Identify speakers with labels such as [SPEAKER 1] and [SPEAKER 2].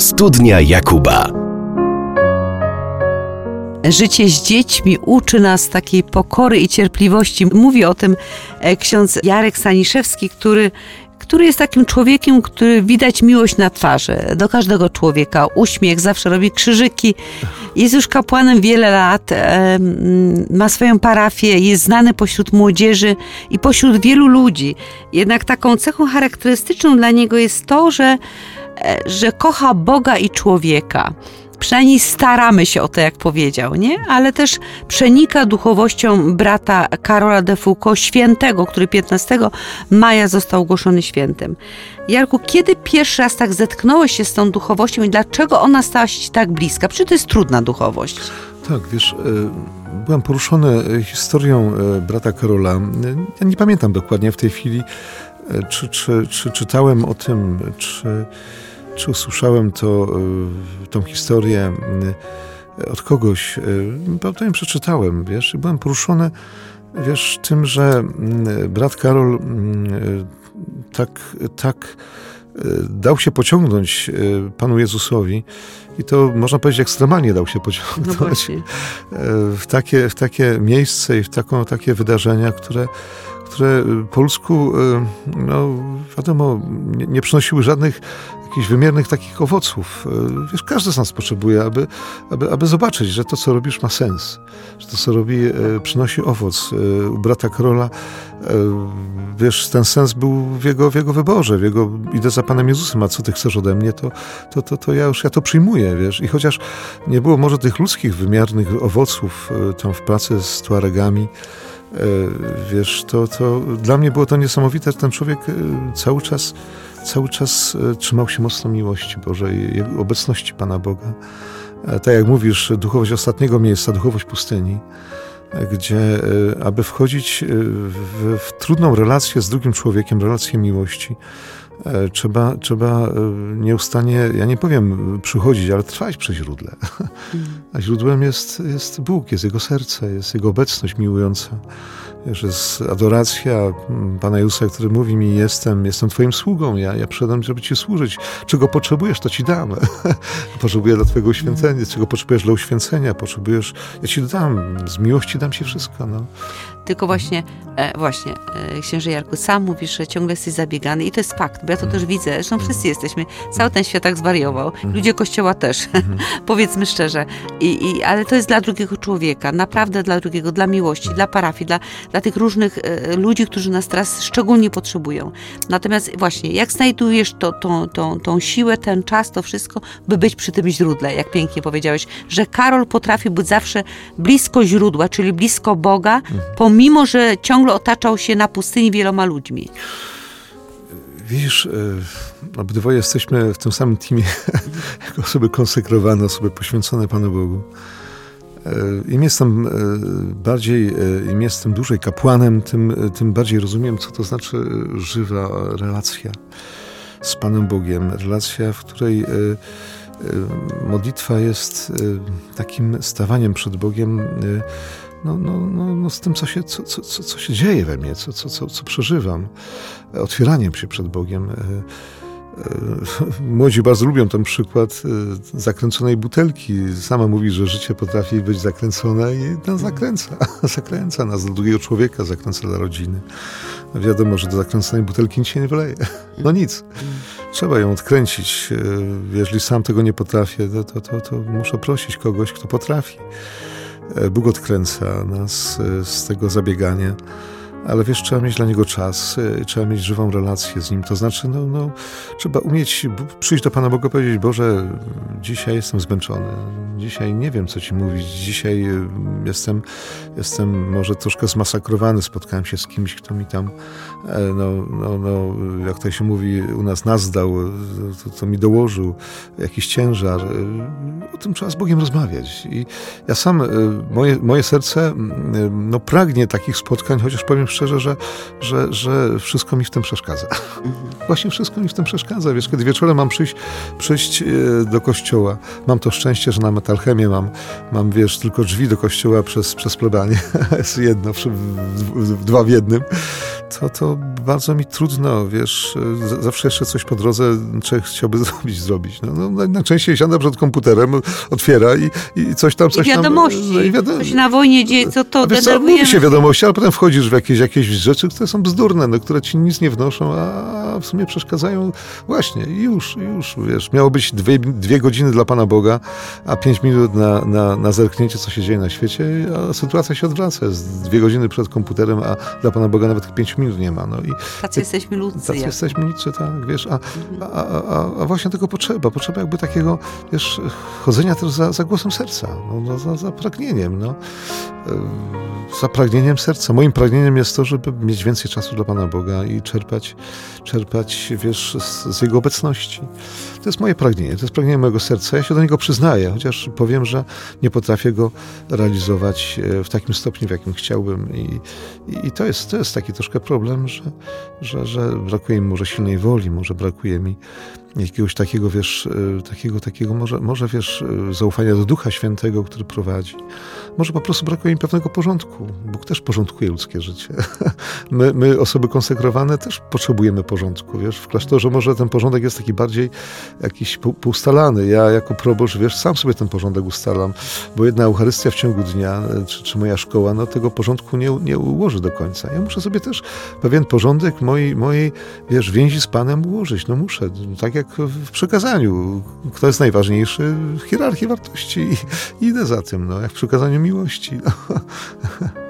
[SPEAKER 1] Studnia Jakuba.
[SPEAKER 2] Życie z dziećmi uczy nas takiej pokory i cierpliwości. Mówi o tym ksiądz Jarek Staniszewski, który jest takim człowiekiem, który widać miłość na twarzy. Do każdego człowieka. Uśmiech, zawsze robi krzyżyki. Jest już kapłanem wiele lat. Ma swoją parafię. Jest znany pośród młodzieży i pośród wielu ludzi. Jednak taką cechą charakterystyczną dla niego jest to, że kocha Boga i człowieka. Przynajmniej staramy się o to, jak powiedział, nie? Ale też przenika duchowością brata Karola de Foucault, świętego, który 15 maja został ogłoszony świętym. Jarku, kiedy pierwszy raz tak zetknąłeś się z tą duchowością i dlaczego ona stała się ci tak bliska? Przecież to jest trudna duchowość.
[SPEAKER 3] Tak, wiesz, byłem poruszony historią brata Karola. Ja nie pamiętam dokładnie w tej chwili, czy czytałem o tym, czy usłyszałem tą historię od kogoś. Potem przeczytałem, wiesz, i byłem poruszony, wiesz, tym, że brat Karol tak dał się pociągnąć Panu Jezusowi i to można powiedzieć ekstremalnie dał się pociągnąć w takie miejsce i w takie wydarzenia, które po ludzku, no wiadomo, nie przynosiły żadnych jakichś wymiernych takich owoców. Wiesz, każdy z nas potrzebuje, aby zobaczyć, że to, co robisz, ma sens. Że to, co robi, przynosi owoc. U brata Karola, wiesz, ten sens był w jego wyborze, idę za Panem Jezusem, a co ty chcesz ode mnie, to ja to przyjmuję, wiesz. I chociaż nie było może tych ludzkich, wymiernych owoców tam w pracy z Tuaregami, wiesz, to dla mnie było to niesamowite, że ten człowiek cały czas trzymał się mocno miłości Bożej, jego obecności Pana Boga. Tak jak mówisz, duchowość ostatniego miejsca, duchowość pustyni, gdzie aby wchodzić w trudną relację z drugim człowiekiem, relację miłości, trzeba nieustannie, ja nie powiem przychodzić, ale trwać przy źródle. A źródłem jest Bóg, jest Jego serce, jest Jego obecność miłująca. Wiesz, jest adoracja Pana Jezusa, który mówi mi, jestem Twoim sługą, ja przyszedłem, żeby Ci służyć. Czego potrzebujesz, to Ci dam. Potrzebuję dla Twojego uświęcenia, czego potrzebujesz dla uświęcenia, ja Ci dam, z miłości dam Ci wszystko. No.
[SPEAKER 2] Tylko właśnie, księże Jarku, sam mówisz, że ciągle jesteś zabiegany i to jest fakt, bo ja to też widzę, zresztą wszyscy jesteśmy, cały ten świat tak zwariował, ludzie Kościoła też, powiedzmy szczerze, ale to jest dla drugiego człowieka, naprawdę dla drugiego, dla miłości, dla parafii, dla tych różnych ludzi, którzy nas teraz szczególnie potrzebują. Natomiast właśnie, jak znajdujesz tą siłę, ten czas, to wszystko, by być przy tym źródle, jak pięknie powiedziałeś, że Karol potrafił być zawsze blisko źródła, czyli blisko Boga, pomimo że ciągle otaczał się na pustyni wieloma ludźmi.
[SPEAKER 3] Widzisz, obydwoje jesteśmy w tym samym teamie, jako osoby konsekrowane, osoby poświęcone Panu Bogu. Im jestem dłużej kapłanem, tym bardziej rozumiem, co to znaczy żywa relacja z Panem Bogiem. Relacja, w której modlitwa jest takim stawaniem przed Bogiem, z tym, co się dzieje we mnie, co przeżywam, otwieraniem się przed Bogiem. Młodzi bardzo lubią ten przykład zakręconej butelki. Sama mówi, że życie potrafi być zakręcone i nas zakręca nas do drugiego człowieka, zakręca dla rodziny. A wiadomo, że do zakręconej butelki nic się nie wyleje. No nic. Trzeba ją odkręcić. Jeżeli sam tego nie potrafię, to muszę prosić kogoś, kto potrafi. Bóg odkręca nas z tego zabiegania, ale wiesz, trzeba mieć dla Niego czas, trzeba mieć żywą relację z Nim, to znaczy, trzeba umieć przyjść do Pana Boga i powiedzieć, Boże, dzisiaj jestem zmęczony, dzisiaj nie wiem, co Ci mówić, dzisiaj jestem może troszkę zmasakrowany, spotkałem się z kimś, kto mi tam, jak to się mówi, u nas dał, to mi dołożył jakiś ciężar. O tym trzeba z Bogiem rozmawiać. I ja sam, moje serce pragnie takich spotkań, chociaż powiem szczerze, że wszystko mi w tym przeszkadza. Właśnie wszystko mi w tym przeszkadza. Wiesz, kiedy wieczorem mam przyjść do kościoła, mam to szczęście, że na Metalchemie mam wiesz, tylko drzwi do kościoła przez plebanię. Jest jedno, dwa w jednym. to bardzo mi trudno, wiesz, zawsze jeszcze coś po drodze człowiek chciałby zrobić. No, najczęściej siada przed komputerem, otwiera i coś tam.
[SPEAKER 2] I wiadomości, co się na wojnie dzieje, co to denerwujemy.
[SPEAKER 3] Mówi się wiadomości, ale potem wchodzisz w jakieś rzeczy, które są bzdurne, no, które ci nic nie wnoszą, a w sumie przeszkadzają. Właśnie, już, wiesz, miało być 2 godziny dla Pana Boga, a 5 minut na zerknięcie, co się dzieje na świecie, a sytuacja się odwraca. Jest 2 godziny przed komputerem, a dla Pana Boga nawet tych 5 minut nie ma. No
[SPEAKER 2] tacy jesteśmy ludzcy.
[SPEAKER 3] Tacy jesteśmy ludzcy, tak, wiesz, a właśnie tego potrzeba jakby takiego, wiesz, chodzenia też za głosem serca, no, za pragnieniem, no. Za pragnieniem serca. Moim pragnieniem jest to, żeby mieć więcej czasu dla Pana Boga i czerpać, wiesz, z Jego obecności. To jest moje pragnienie, to jest pragnienie mojego serca. Ja się do niego przyznaję, chociaż powiem, że nie potrafię go realizować w takim stopniu, w jakim chciałbym. I to jest taki troszkę problem, że brakuje mi może silnej woli, może brakuje mi jakiegoś takiego, wiesz, może wiesz, zaufania do Ducha Świętego, który prowadzi. Może po prostu brakuje mi pewnego porządku. Bóg też porządkuje ludzkie życie. My, osoby konsekrowane, też potrzebujemy porządku, wiesz. W klasztorze może ten porządek jest taki bardziej jakiś poustalany. Ja jako proboszcz, wiesz, sam sobie ten porządek ustalam, bo jedna Eucharystia w ciągu dnia, czy moja szkoła, no tego porządku nie ułoży do końca. Ja muszę sobie też pewien porządek mojej, wiesz, więzi z Panem ułożyć. No muszę, tak jak w przykazaniu. Kto jest najważniejszy w hierarchii wartości i idę za tym, no, jak w przykazaniu miłości. No.